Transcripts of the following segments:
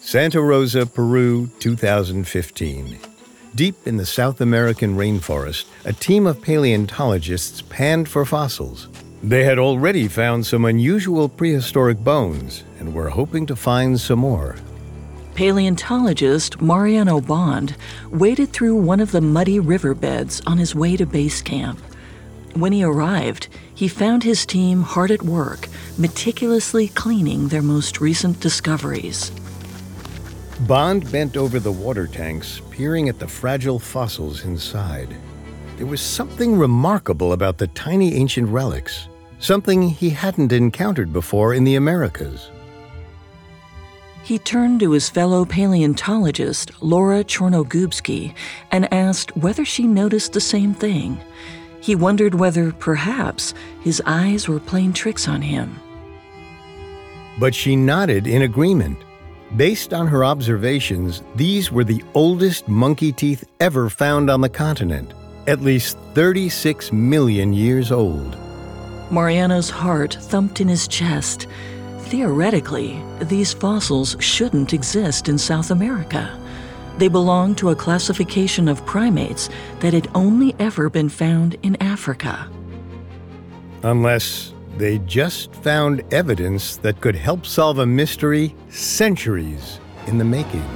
Santa Rosa, Peru, 2015. Deep in the South American rainforest, a team of paleontologists panned for fossils. They had already found some unusual prehistoric bones and were hoping to find some more. Paleontologist Mariano Bond waded through one of the muddy riverbeds on his way to base camp. When he arrived, he found his team hard at work, meticulously cleaning their most recent discoveries. Bond bent over the water tanks, peering at the fragile fossils inside. There was something remarkable about the tiny ancient relics, something he hadn't encountered before in the Americas. He turned to his fellow paleontologist, Laura Chornogubsky, and asked whether she noticed the same thing. He wondered whether, perhaps, his eyes were playing tricks on him. But she nodded in agreement. Based on her observations, these were the oldest monkey teeth ever found on the continent, at least 36 million years old. Mariano's heart thumped in his chest. Theoretically, these fossils shouldn't exist in South America. They belong to a classification of primates that had only ever been found in Africa. Unless they just found evidence that could help solve a mystery centuries in the making.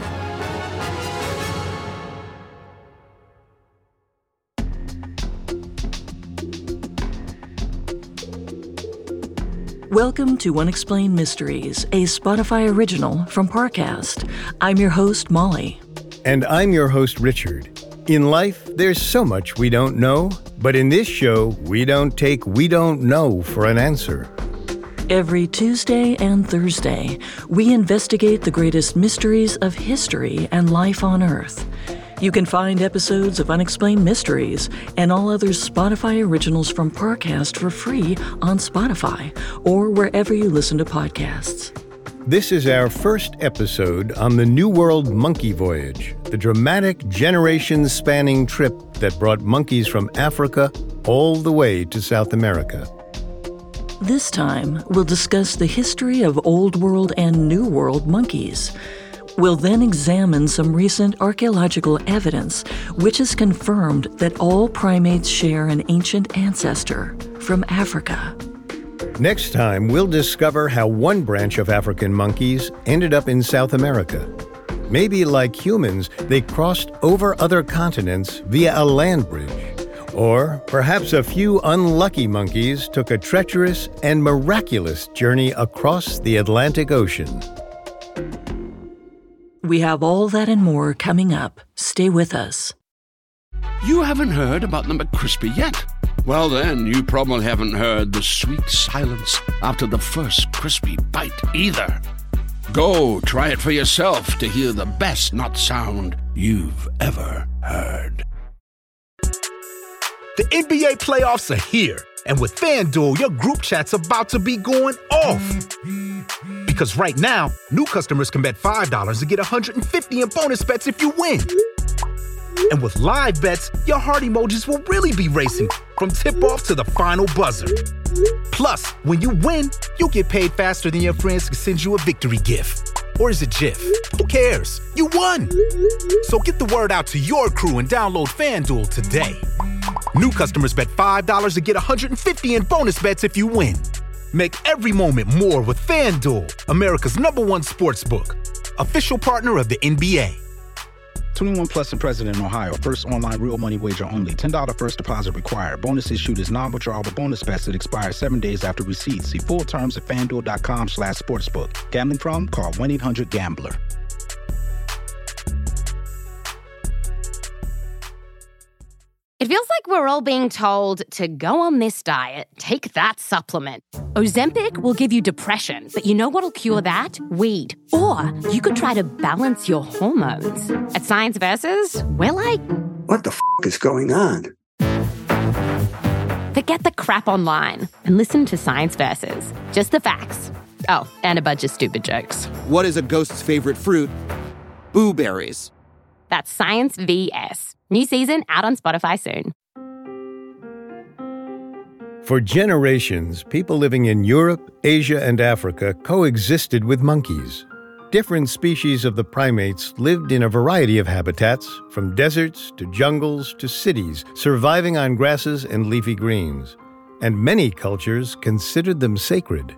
Welcome to Unexplained Mysteries, a Spotify original from Parcast. I'm your host, Molly. And I'm your host, Richard. In life, there's so much we don't know, but in this show, we don't take "we don't know" for an answer. Every Tuesday and Thursday, we investigate the greatest mysteries of history and life on Earth. You can find episodes of Unexplained Mysteries and all other Spotify originals from Parcast for free on Spotify or wherever you listen to podcasts. This is our first episode on the New World Monkey Voyage, the dramatic generations-spanning trip that brought monkeys from Africa all the way to South America. This time, we'll discuss the history of Old World and New World monkeys. We'll then examine some recent archaeological evidence which has confirmed that all primates share an ancient ancestor from Africa. Next time, we'll discover how one branch of African monkeys ended up in South America. Maybe like humans, they crossed over other continents via a land bridge. Or perhaps a few unlucky monkeys took a treacherous and miraculous journey across the Atlantic Ocean. We have all that and more coming up. Stay with us. You haven't heard about the McCrispy yet? Well then, you probably haven't heard the sweet silence after the first crispy bite either. Go try it for yourself to hear the best nut sound you've ever heard. The NBA playoffs are here, and with FanDuel, your group chat's about to be going off. Because right now, new customers can bet $5 to get $150 in bonus bets if you win. And with live bets, your heart emojis will really be racing from tip-off to the final buzzer. Plus, when you win, you'll get paid faster than your friends can send you a victory gift. Or is it GIF? Who cares? You won! So get the word out to your crew and download FanDuel today. New customers bet $5 to get $150 in bonus bets if you win. Make every moment more with FanDuel, America's #1 sportsbook. Official partner of the NBA. 21 plus and present in Ohio. First online real money wager only. $10 first deposit required. Bonus issued is non-withdrawable bonus bets that expire 7 days after receipt. See full terms at FanDuel.com/sportsbook. Gambling problem? Call 1-800-GAMBLER. It feels like we're all being told to go on this diet, take that supplement. Ozempic will give you depression, but you know what'll cure that? Weed. Or you could try to balance your hormones. At Science Versus, we're like... What the is going on? Forget the crap online and listen to Science Versus. Just the facts. Oh, and a bunch of stupid jokes. What is a ghost's favorite fruit? Blueberries. That's Science VS. New season out on Spotify soon. For generations, people living in Europe, Asia, and Africa coexisted with monkeys. Different species of the primates lived in a variety of habitats, from deserts to jungles to cities, surviving on grasses and leafy greens. And many cultures considered them sacred.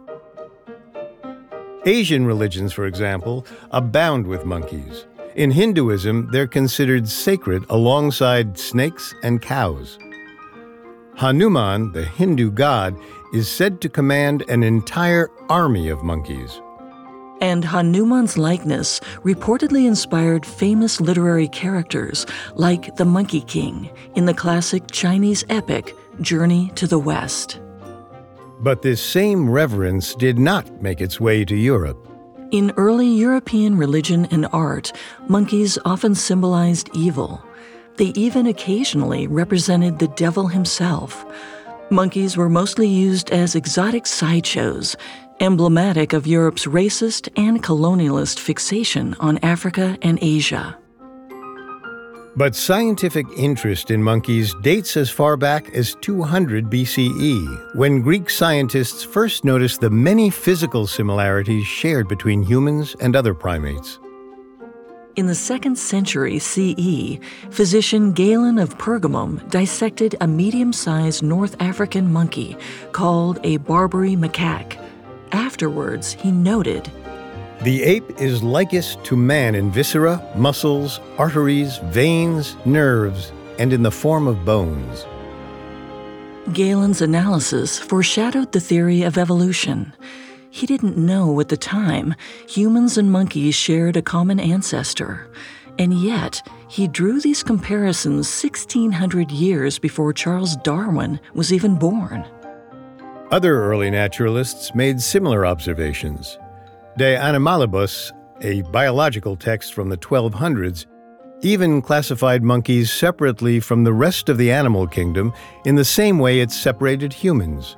Asian religions, for example, abound with monkeys. In Hinduism, they're considered sacred alongside snakes and cows. Hanuman, the Hindu god, is said to command an entire army of monkeys. And Hanuman's likeness reportedly inspired famous literary characters like the Monkey King in the classic Chinese epic Journey to the West. But this same reverence did not make its way to Europe. In early European religion and art, monkeys often symbolized evil. They even occasionally represented the devil himself. Monkeys were mostly used as exotic sideshows, emblematic of Europe's racist and colonialist fixation on Africa and Asia. But scientific interest in monkeys dates as far back as 200 BCE, when Greek scientists first noticed the many physical similarities shared between humans and other primates. In the 2nd century CE, physician Galen of Pergamum dissected a medium-sized North African monkey called a Barbary macaque. Afterwards, he noted, "The ape is likest to man in viscera, muscles, arteries, veins, nerves, and in the form of bones." Galen's analysis foreshadowed the theory of evolution. He didn't know at the time humans and monkeys shared a common ancestor, and yet he drew these comparisons 1,600 years before Charles Darwin was even born. Other early naturalists made similar observations. De Animalibus, a biological text from the 1200s, even classified monkeys separately from the rest of the animal kingdom in the same way it separated humans.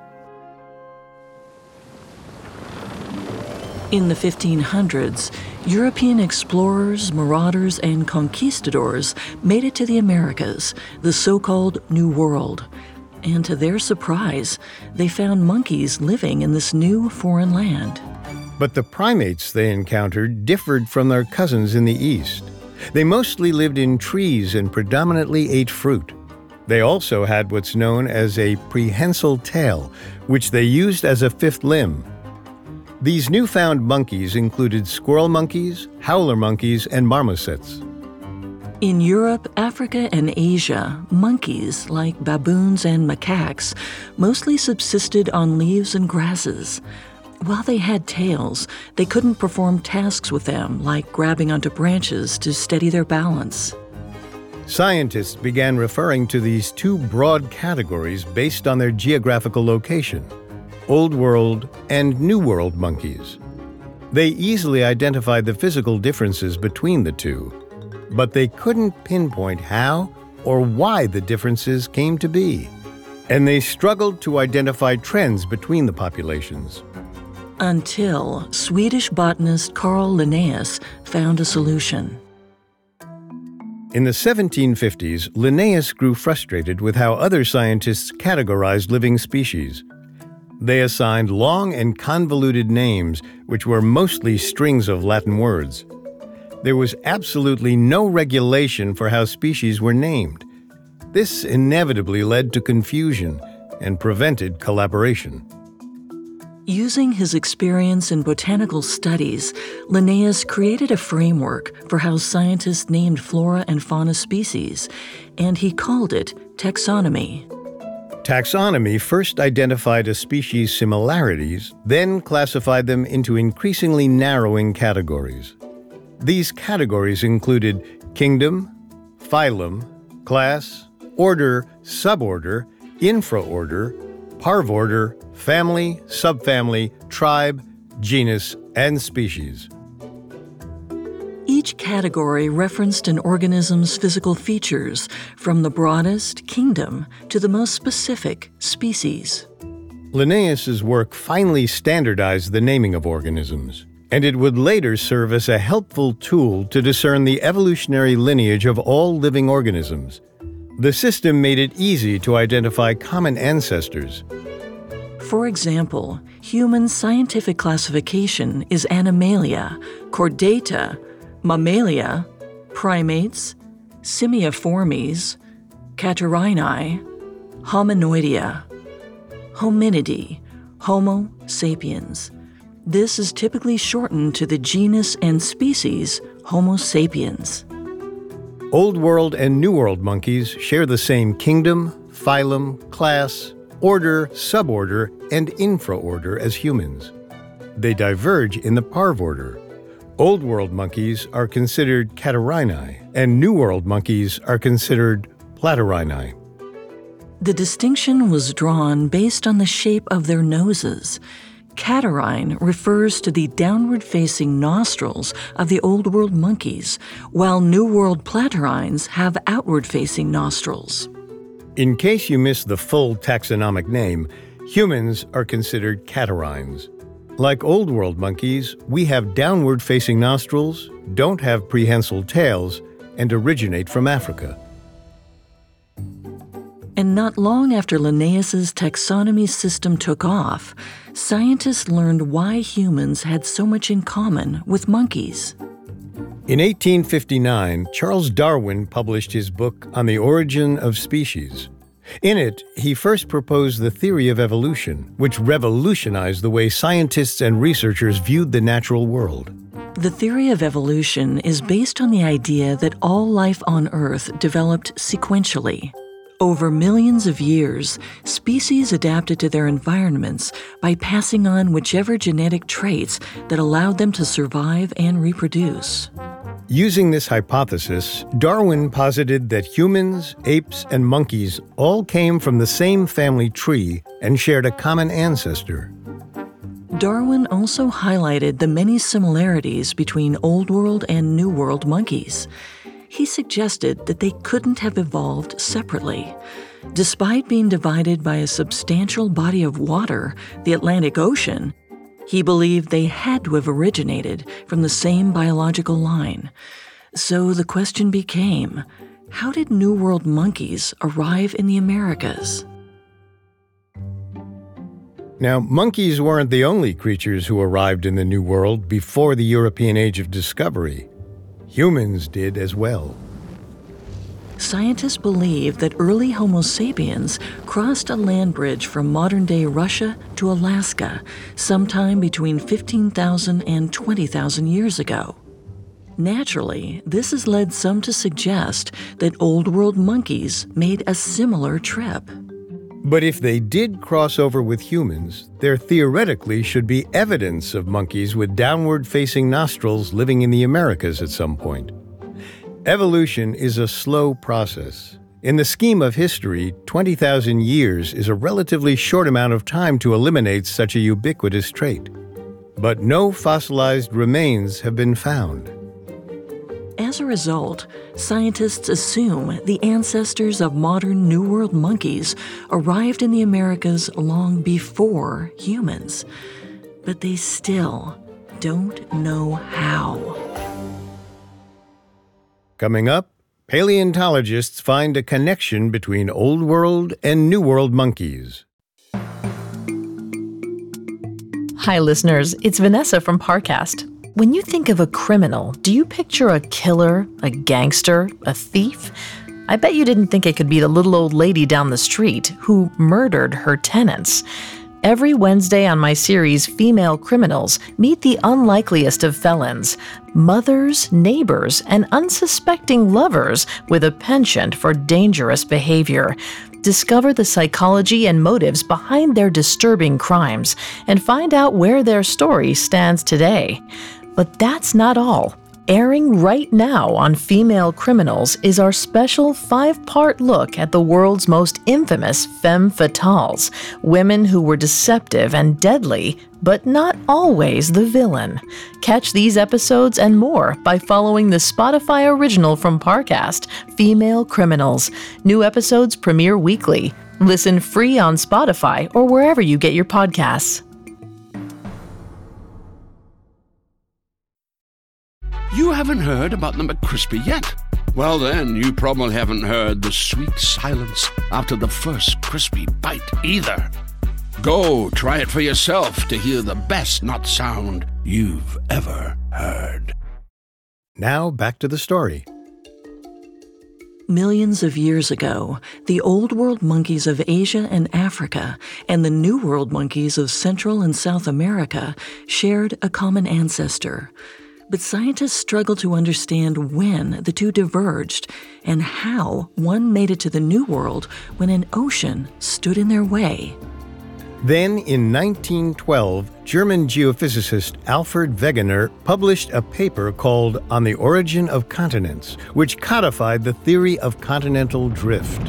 In the 1500s, European explorers, marauders, and conquistadors made it to the Americas, the so-called New World. And to their surprise, they found monkeys living in this new foreign land. But the primates they encountered differed from their cousins in the East. They mostly lived in trees and predominantly ate fruit. They also had what's known as a prehensile tail, which they used as a fifth limb. These newfound monkeys included squirrel monkeys, howler monkeys, and marmosets. In Europe, Africa, and Asia, monkeys, like baboons and macaques, mostly subsisted on leaves and grasses. While they had tails, they couldn't perform tasks with them, like grabbing onto branches to steady their balance. Scientists began referring to these two broad categories based on their geographical location: Old World and New World monkeys. They easily identified the physical differences between the two, but they couldn't pinpoint how or why the differences came to be. And they struggled to identify trends between the populations. Until Swedish botanist Carl Linnaeus found a solution. In the 1750s, Linnaeus grew frustrated with how other scientists categorized living species. They assigned long and convoluted names, which were mostly strings of Latin words. There was absolutely no regulation for how species were named. This inevitably led to confusion and prevented collaboration. Using his experience in botanical studies, Linnaeus created a framework for how scientists named flora and fauna species, and he called it taxonomy. Taxonomy first identified a species' similarities, then classified them into increasingly narrowing categories. These categories included kingdom, phylum, class, order, suborder, infraorder, parvorder, family, subfamily, tribe, genus, and species. Each category referenced an organism's physical features, from the broadest, kingdom, to the most specific, species. Linnaeus's work finally standardized the naming of organisms, and it would later serve as a helpful tool to discern the evolutionary lineage of all living organisms. The system made it easy to identify common ancestors. For example, human scientific classification is Animalia, Chordata, Mammalia, Primates, Simiiformes, Catarrhinae, Hominoidea, Hominidae, Homo sapiens. This is typically shortened to the genus and species Homo sapiens. Old World and New World monkeys share the same kingdom, phylum, class, order, suborder, and infraorder as humans. They diverge in the parvorder. Old World monkeys are considered Catarrhinae, and New World monkeys are considered Platyrrhinae. The distinction was drawn based on the shape of their noses. Catarrhine refers to the downward-facing nostrils of the Old World monkeys, while New World platyrrhines have outward-facing nostrils. In case you missed the full taxonomic name, humans are considered catarrhines. Like Old World monkeys, we have downward-facing nostrils, don't have prehensile tails, and originate from Africa. And not long after Linnaeus's taxonomy system took off, scientists learned why humans had so much in common with monkeys. In 1859, Charles Darwin published his book On the Origin of Species. In it, he first proposed the theory of evolution, which revolutionized the way scientists and researchers viewed the natural world. The theory of evolution is based on the idea that all life on Earth developed sequentially. Over millions of years, species adapted to their environments by passing on whichever genetic traits that allowed them to survive and reproduce. Using this hypothesis, Darwin posited that humans, apes, and monkeys all came from the same family tree and shared a common ancestor. Darwin also highlighted the many similarities between Old World and New World monkeys. He suggested that they couldn't have evolved separately. Despite being divided by a substantial body of water, the Atlantic Ocean, he believed they had to have originated from the same biological line. So the question became, how did New World monkeys arrive in the Americas? Now, monkeys weren't the only creatures who arrived in the New World before the European Age of Discovery. Humans did as well. Scientists believe that early Homo sapiens crossed a land bridge from modern-day Russia to Alaska sometime between 15,000 and 20,000 years ago. Naturally, this has led some to suggest that Old World monkeys made a similar trip. But if they did cross over with humans, there theoretically should be evidence of monkeys with downward-facing nostrils living in the Americas at some point. Evolution is a slow process. In the scheme of history, 20,000 years is a relatively short amount of time to eliminate such a ubiquitous trait. But no fossilized remains have been found. As a result, scientists assume the ancestors of modern New World monkeys arrived in the Americas long before humans. But they still don't know how. Coming up, paleontologists find a connection between Old World and New World monkeys. Hi, listeners. It's Vanessa from Parcast. When you think of a criminal, do you picture a killer, a gangster, a thief? I bet you didn't think it could be the little old lady down the street who murdered her tenants. Every Wednesday on my series, Female Criminals, meet the unlikeliest of felons, mothers, neighbors, and unsuspecting lovers with a penchant for dangerous behavior. Discover the psychology and motives behind their disturbing crimes and find out where their story stands today. But that's not all. Airing right now on Female Criminals is our special 5-part look at the world's most infamous femme fatales, women who were deceptive and deadly, but not always the villain. Catch these episodes and more by following the Spotify original from Parcast, Female Criminals. New episodes premiere weekly. Listen free on Spotify or wherever you get your podcasts. You haven't heard about the McCrispy yet? Well, then, you probably haven't heard the sweet silence after the first crispy bite either. Go try it for yourself to hear the best nut sound you've ever heard. Now back to the story. Millions of years ago, the Old World monkeys of Asia and Africa and the New World monkeys of Central and South America shared a common ancestor. But scientists struggle to understand when the two diverged and how one made it to the New World when an ocean stood in their way. Then, in 1912, German geophysicist Alfred Wegener published a paper called On the Origin of Continents, which codified the theory of continental drift.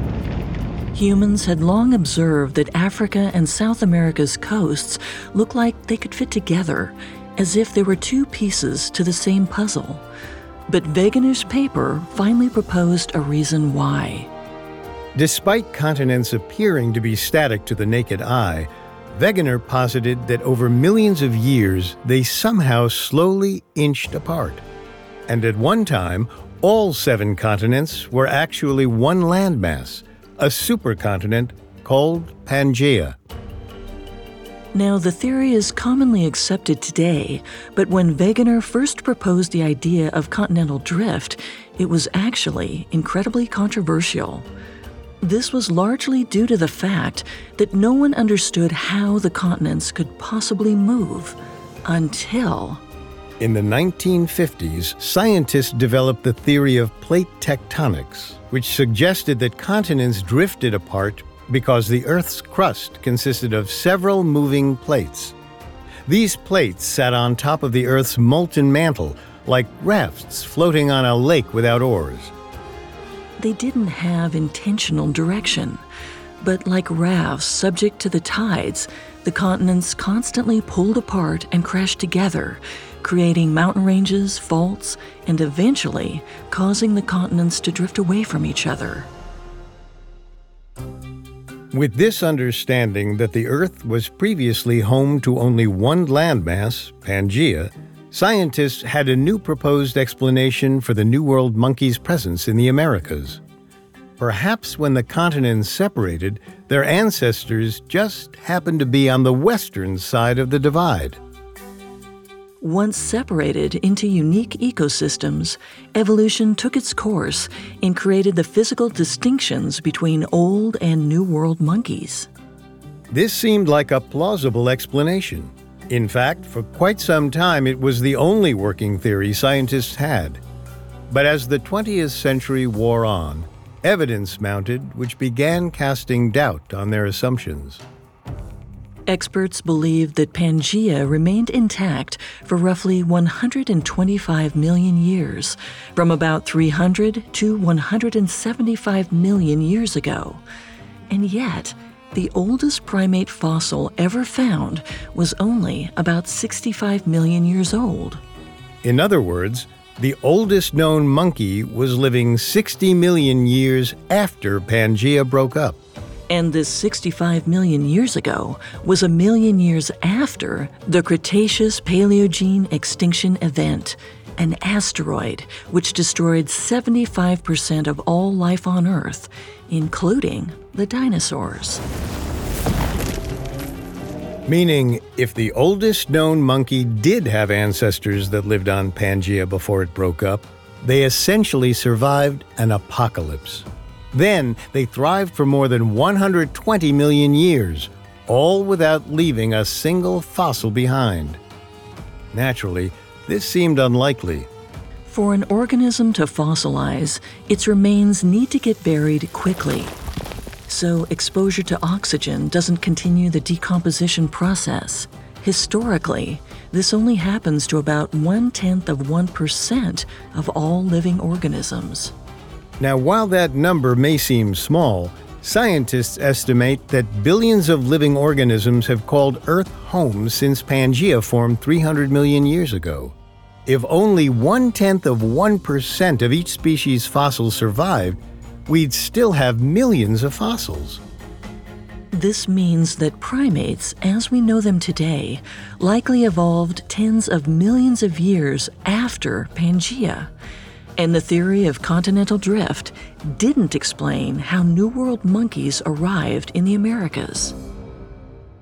Humans had long observed that Africa and South America's coasts looked like they could fit together, as if they were two pieces to the same puzzle. But Wegener's paper finally proposed a reason why. Despite continents appearing to be static to the naked eye, Wegener posited that over millions of years they somehow slowly inched apart. And at one time, all 7 continents were actually one landmass, a supercontinent called Pangaea. Now, the theory is commonly accepted today, but when Wegener first proposed the idea of continental drift, it was actually incredibly controversial. This was largely due to the fact that no one understood how the continents could possibly move until... In the 1950s, scientists developed the theory of plate tectonics, which suggested that continents drifted apart because the Earth's crust consisted of several moving plates. These plates sat on top of the Earth's molten mantle, like rafts floating on a lake without oars. They didn't have intentional direction, but like rafts subject to the tides, the continents constantly pulled apart and crashed together, creating mountain ranges, faults, and eventually causing the continents to drift away from each other. With this understanding that the Earth was previously home to only one landmass, Pangaea, scientists had a new proposed explanation for the New World monkeys' presence in the Americas. Perhaps when the continents separated, their ancestors just happened to be on the western side of the divide. Once separated into unique ecosystems, evolution took its course and created the physical distinctions between Old and New World monkeys. This seemed like a plausible explanation. In fact, for quite some time, it was the only working theory scientists had. But as the 20th century wore on, evidence mounted which began casting doubt on their assumptions. Experts believed that Pangaea remained intact for roughly 125 million years, from about 300 to 175 million years ago. And yet, the oldest primate fossil ever found was only about 65 million years old. In other words, the oldest known monkey was living 60 million years after Pangaea broke up. And this 65 million years ago was a million years after the Cretaceous-Paleogene extinction event, an asteroid which destroyed 75% of all life on Earth, including the dinosaurs. Meaning, if the oldest known monkey did have ancestors that lived on Pangaea before it broke up, they essentially survived an apocalypse. Then, they thrived for more than 120 million years, all without leaving a single fossil behind. Naturally, this seemed unlikely. For an organism to fossilize, its remains need to get buried quickly. So exposure to oxygen doesn't continue the decomposition process. Historically, this only happens to about 0.1% of all living organisms. Now, while that number may seem small, scientists estimate that billions of living organisms have called Earth home since Pangaea formed 300 million years ago. If only 0.1% of each species' fossils survived, we'd still have millions of fossils. This means that primates, as we know them today, likely evolved tens of millions of years after Pangaea. And the theory of continental drift didn't explain how New World monkeys arrived in the Americas.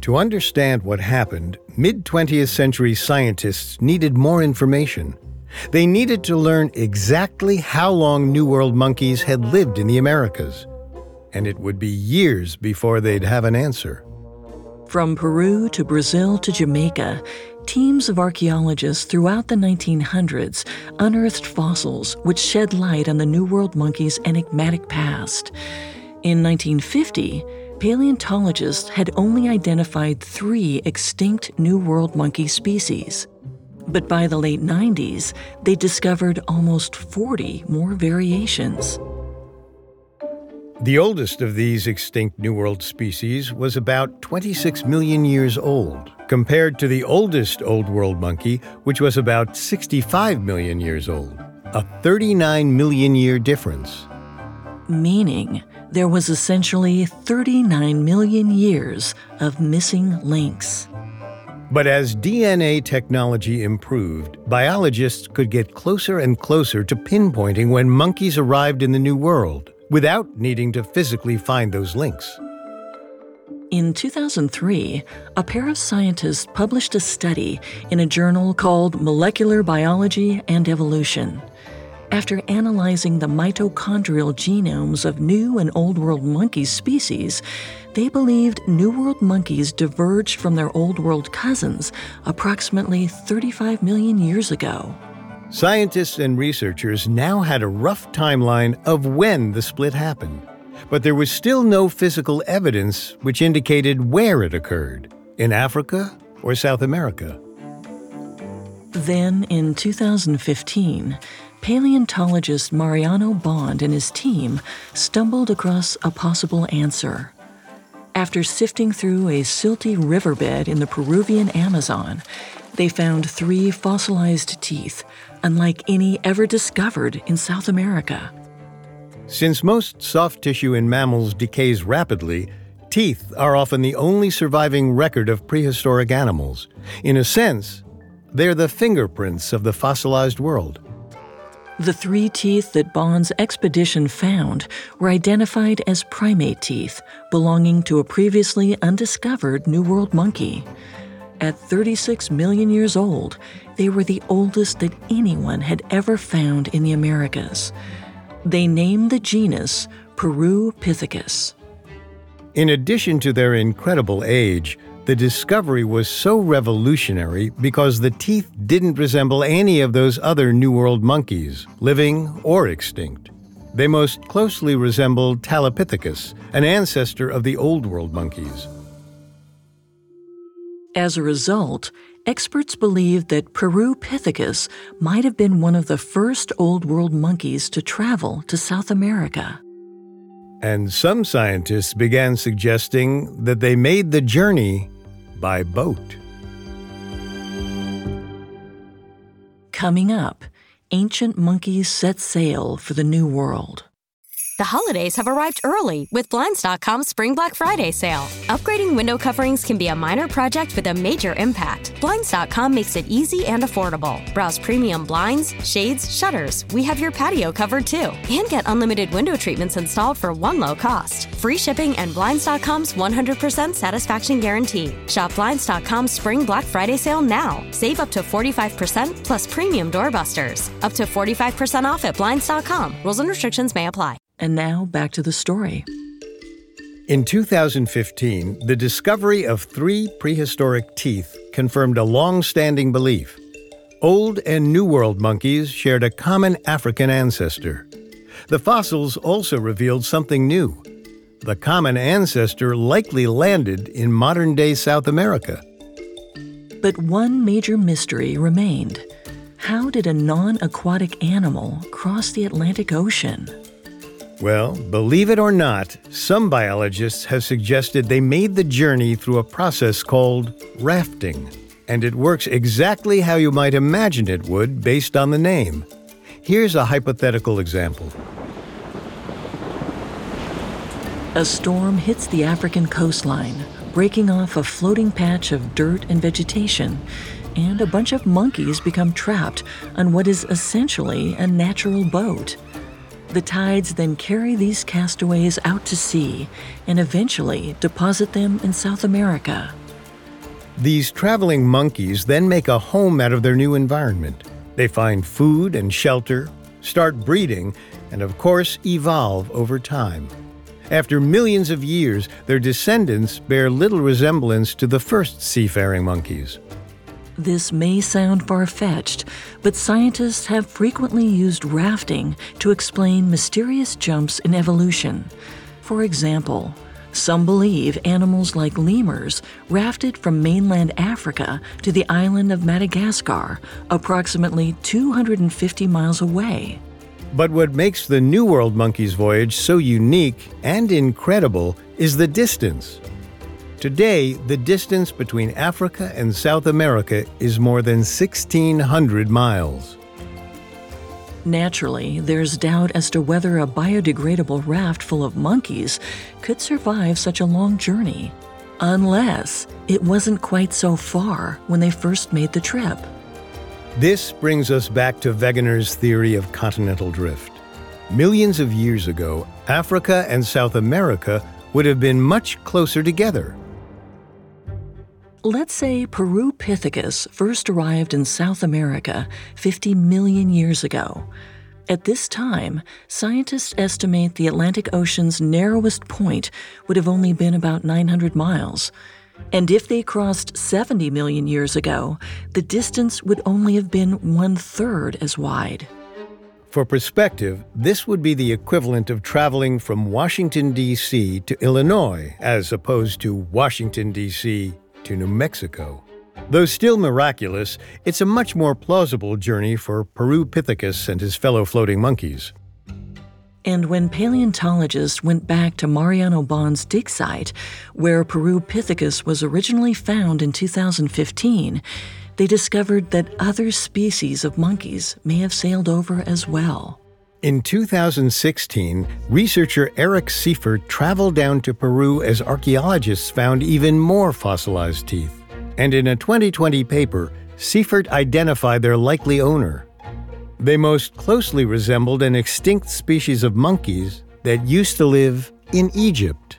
To understand what happened, mid-20th century scientists needed more information. They needed to learn exactly how long New World monkeys had lived in the Americas. And it would be years before they'd have an answer. From Peru to Brazil to Jamaica, teams of archaeologists throughout the 1900s unearthed fossils which shed light on the New World monkey's enigmatic past. In 1950, paleontologists had only identified 3 extinct New World monkey species. But by the late 90s, they discovered almost 40 more variations. The oldest of these extinct New World species was about 26 million years old, compared to the oldest Old World monkey, which was about 65 million years old, a 39 million year difference. Meaning, there was essentially 39 million years of missing links. But as DNA technology improved, biologists could get closer and closer to pinpointing when monkeys arrived in the New World, without needing to physically find those links. In 2003, a pair of scientists published a study in a journal called Molecular Biology and Evolution. After analyzing the mitochondrial genomes of New and Old World monkey species, they believed New World monkeys diverged from their Old World cousins approximately 35 million years ago. Scientists and researchers now had a rough timeline of when the split happened, but there was still no physical evidence which indicated where it occurred, in Africa or South America. Then, in 2015, paleontologist Mariano Bond and his team stumbled across a possible answer. After sifting through a silty riverbed in the Peruvian Amazon, they found 3 fossilized teeth, unlike any ever discovered in South America. Since most soft tissue in mammals decays rapidly, teeth are often the only surviving record of prehistoric animals. In a sense, they're the fingerprints of the fossilized world. The 3 teeth that Bond's expedition found were identified as primate teeth, belonging to a previously undiscovered New World monkey. At 36 million years old, they were the oldest that anyone had ever found in the Americas. They named the genus Perupithecus. In addition to their incredible age, the discovery was so revolutionary because the teeth didn't resemble any of those other New World monkeys, living or extinct. They most closely resembled Talipithecus, an ancestor of the Old World monkeys. As a result, experts believe that Perupithecus might have been one of the first Old World monkeys to travel to South America. And some scientists began suggesting that they made the journey by boat. Coming up, ancient monkeys set sail for the New World. The holidays have arrived early with Blinds.com's Spring Black Friday sale. Upgrading window coverings can be a minor project with a major impact. Blinds.com makes it easy and affordable. Browse premium blinds, shades, shutters. We have your patio covered too. And get unlimited window treatments installed for one low cost. Free shipping and Blinds.com's 100% satisfaction guarantee. Shop Blinds.com's Spring Black Friday sale now. Save up to 45% plus premium doorbusters. Up to 45% off at Blinds.com. Rules and restrictions may apply. And now back to the story. In 2015, the discovery of 3 prehistoric teeth confirmed a long-standing belief. Old and New World monkeys shared a common African ancestor. The fossils also revealed something new. The common ancestor likely landed in modern-day South America. But one major mystery remained. How did a non-aquatic animal cross the Atlantic Ocean? Well, believe it or not, some biologists have suggested they made the journey through a process called rafting. And it works exactly how you might imagine it would based on the name. Here's a hypothetical example. A storm hits the African coastline, breaking off a floating patch of dirt and vegetation, and a bunch of monkeys become trapped on what is essentially a natural boat. The tides then carry these castaways out to sea and eventually deposit them in South America. These traveling monkeys then make a home out of their new environment. They find food and shelter, start breeding, and of course evolve over time. After millions of years, their descendants bear little resemblance to the first seafaring monkeys. This may sound far-fetched, but scientists have frequently used rafting to explain mysterious jumps in evolution. For example, some believe animals like lemurs rafted from mainland Africa to the island of Madagascar, approximately 250 miles away. But what makes the New World monkey's voyage so unique and incredible is the distance. Today, the distance between Africa and South America is more than 1,600 miles. Naturally, there's doubt as to whether a biodegradable raft full of monkeys could survive such a long journey, unless it wasn't quite so far when they first made the trip. This brings us back to Wegener's theory of continental drift. Millions of years ago, Africa and South America would have been much closer together. Let's say Perupithecus first arrived in South America 50 million years ago. At this time, scientists estimate the Atlantic Ocean's narrowest point would have only been about 900 miles. And if they crossed 70 million years ago, the distance would only have been 1/3 as wide. For perspective, this would be the equivalent of traveling from Washington, D.C. to Illinois, as opposed to Washington, D.C. to New Mexico. Though still miraculous, it's a much more plausible journey for Perupithecus and his fellow floating monkeys. And when paleontologists went back to Mariano Bond's dig site, where Perupithecus was originally found in 2015, they discovered that other species of monkeys may have sailed over as well. In 2016, researcher Eric Seifert traveled down to Peru as archaeologists found even more fossilized teeth. And in a 2020 paper, Seifert identified their likely owner. They most closely resembled an extinct species of monkeys that used to live in Egypt.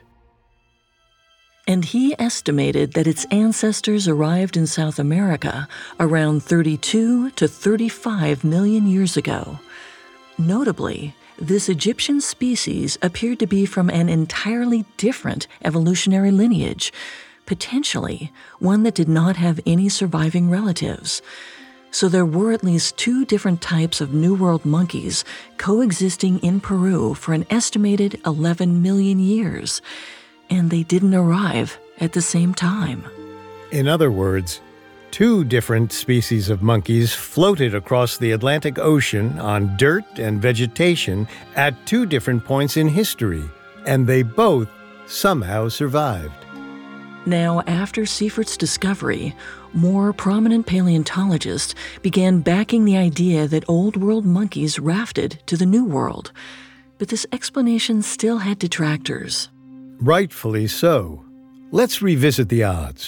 And he estimated that its ancestors arrived in South America around 32 to 35 million years ago. Notably, this Egyptian species appeared to be from an entirely different evolutionary lineage, potentially one that did not have any surviving relatives. So there were at least 2 different types of New World monkeys coexisting in Peru for an estimated 11 million years, and they didn't arrive at the same time. In other words, 2 different species of monkeys floated across the Atlantic Ocean on dirt and vegetation at 2 different points in history, and they both somehow survived. Now, after Seifert's discovery, more prominent paleontologists began backing the idea that Old World monkeys rafted to the New World. But this explanation still had detractors. Rightfully so. Let's revisit the odds.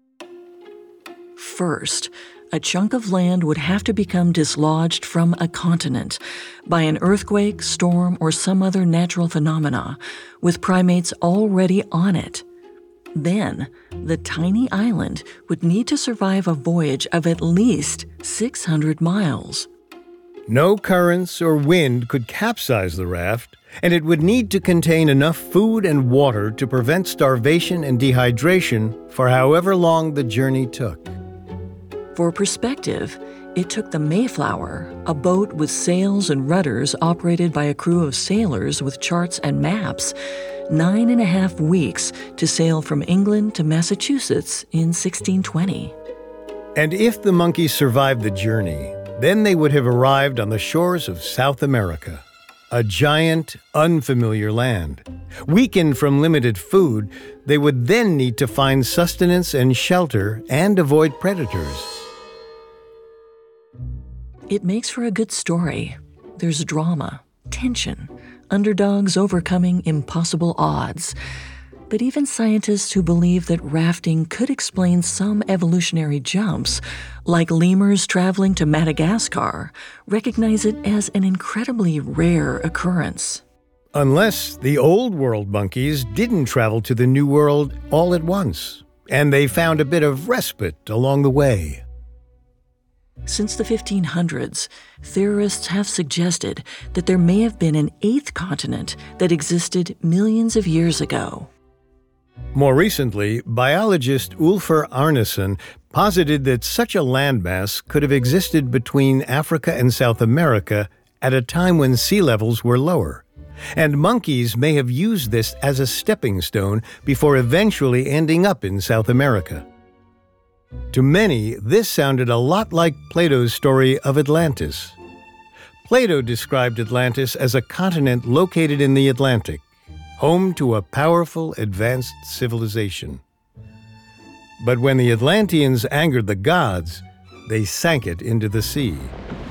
First, a chunk of land would have to become dislodged from a continent by an earthquake, storm, or some other natural phenomena, with primates already on it. Then, the tiny island would need to survive a voyage of at least 600 miles. No currents or wind could capsize the raft, and it would need to contain enough food and water to prevent starvation and dehydration for however long the journey took. For perspective, it took the Mayflower, a boat with sails and rudders operated by a crew of sailors with charts and maps, 9.5 weeks to sail from England to Massachusetts in 1620. And if the monkeys survived the journey, then they would have arrived on the shores of South America, a giant, unfamiliar land. Weakened from limited food, they would then need to find sustenance and shelter and avoid predators. It makes for a good story. There's drama, tension, underdogs overcoming impossible odds. But even scientists who believe that rafting could explain some evolutionary jumps, like lemurs traveling to Madagascar, recognize it as an incredibly rare occurrence. Unless the Old World monkeys didn't travel to the New World all at once, and they found a bit of respite along the way. Since the 1500s, theorists have suggested that there may have been an eighth continent that existed millions of years ago. More recently, biologist Ulfur Arnason posited that such a landmass could have existed between Africa and South America at a time when sea levels were lower, and monkeys may have used this as a stepping stone before eventually ending up in South America. To many, this sounded a lot like Plato's story of Atlantis. Plato described Atlantis as a continent located in the Atlantic, home to a powerful, advanced civilization. But when the Atlanteans angered the gods, they sank it into the sea.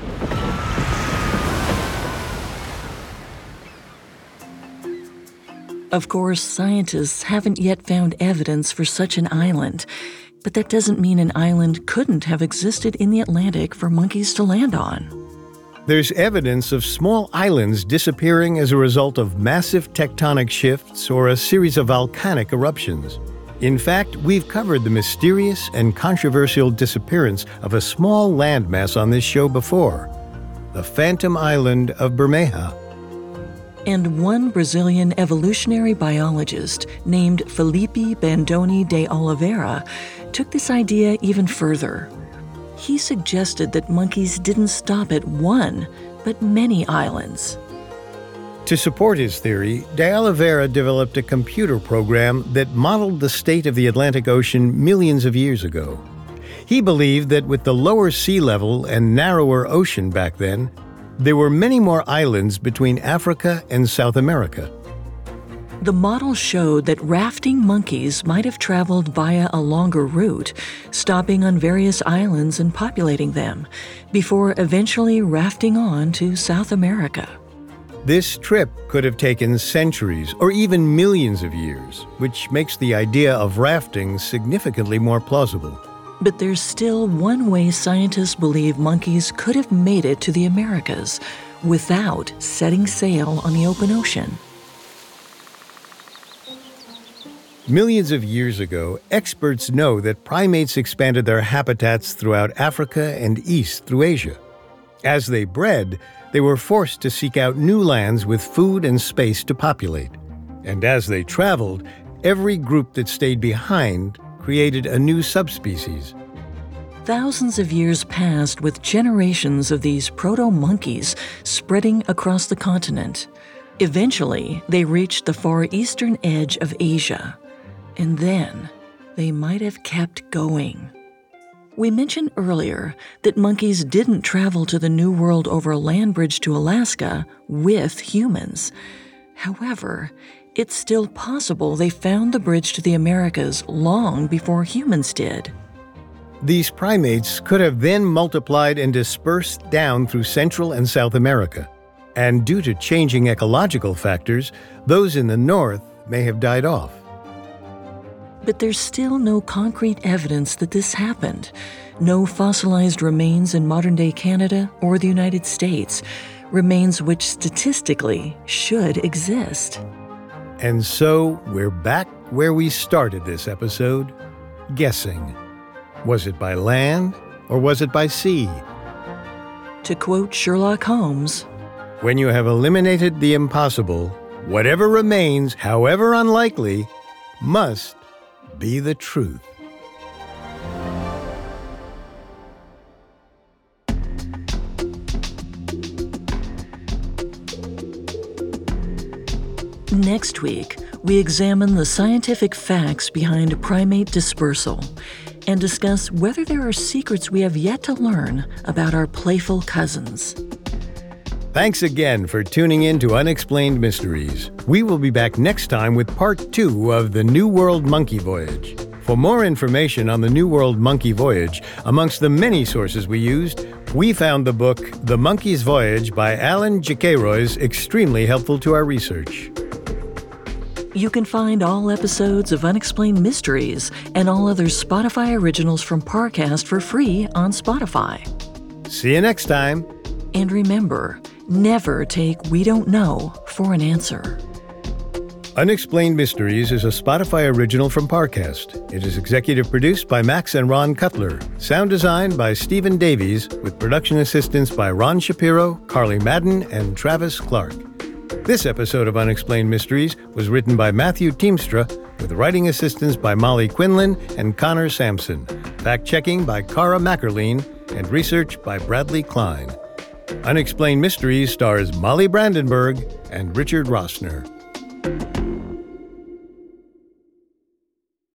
Of course, scientists haven't yet found evidence for such an island, but that doesn't mean an island couldn't have existed in the Atlantic for monkeys to land on. There's evidence of small islands disappearing as a result of massive tectonic shifts or a series of volcanic eruptions. In fact, we've covered the mysterious and controversial disappearance of a small landmass on this show before, the Phantom Island of Bermeja. And one Brazilian evolutionary biologist named Felipe Bandoni de Oliveira took this idea even further. He suggested that monkeys didn't stop at one, but many islands. To support his theory, de Oliveira developed a computer program that modeled the state of the Atlantic Ocean millions of years ago. He believed that with the lower sea level and narrower ocean back then, there were many more islands between Africa and South America. The model showed that rafting monkeys might have traveled via a longer route, stopping on various islands and populating them, before eventually rafting on to South America. This trip could have taken centuries or even millions of years, which makes the idea of rafting significantly more plausible. But there's still one way scientists believe monkeys could have made it to the Americas without setting sail on the open ocean. Millions of years ago, experts know that primates expanded their habitats throughout Africa and east through Asia. As they bred, they were forced to seek out new lands with food and space to populate. And as they traveled, every group that stayed behind created a new subspecies. Thousands of years passed with generations of these proto-monkeys spreading across the continent. Eventually, they reached the far eastern edge of Asia. And then, they might have kept going. We mentioned earlier that monkeys didn't travel to the New World over a land bridge to Alaska with humans. However, it's still possible they found the bridge to the Americas long before humans did. These primates could have then multiplied and dispersed down through Central and South America. And due to changing ecological factors, those in the north may have died off. But there's still no concrete evidence that this happened. No fossilized remains in modern-day Canada or the United States, remains which statistically should exist. And so we're back where we started this episode, guessing. Was it by land or was it by sea? To quote Sherlock Holmes, "When you have eliminated the impossible, whatever remains, however unlikely, must be the truth." Next week, we examine the scientific facts behind primate dispersal and discuss whether there are secrets we have yet to learn about our playful cousins. Thanks again for tuning in to Unexplained Mysteries. We will be back next time with part 2 of the New World Monkey Voyage. For more information on the New World Monkey Voyage, amongst the many sources we used, we found the book The Monkey's Voyage by Alan Jaqueiroz extremely helpful to our research. You can find all episodes of Unexplained Mysteries and all other Spotify originals from Parcast for free on Spotify. See you next time. And remember, never take "we don't know" for an answer. Unexplained Mysteries is a Spotify original from Parcast. It is executive produced by Max and Ron Cutler. Sound designed by Stephen Davies, with production assistance by Ron Shapiro, Carly Madden, and Travis Clark. This episode of Unexplained Mysteries was written by Matthew Teamstra, with writing assistance by Molly Quinlan and Connor Sampson. Fact-checking by Cara Mackerline, and research by Bradley Klein. Unexplained Mysteries stars Molly Brandenburg and Richard Rossner.